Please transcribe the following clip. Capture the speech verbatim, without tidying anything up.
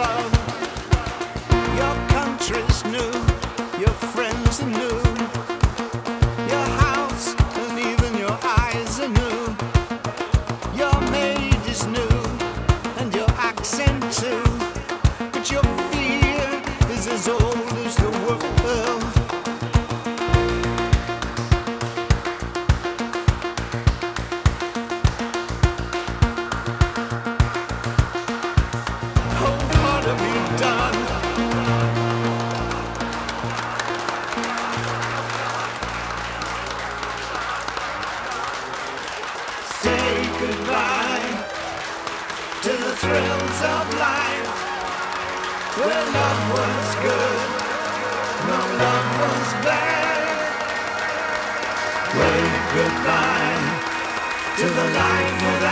love. Your country's new, your friends are new, your house and even your eyes are new. Your maid is new and your accent too, but your fear is as old as the world. Goodbye to the thrills of life, where love was good, no love was bad. Wave goodbye to the life of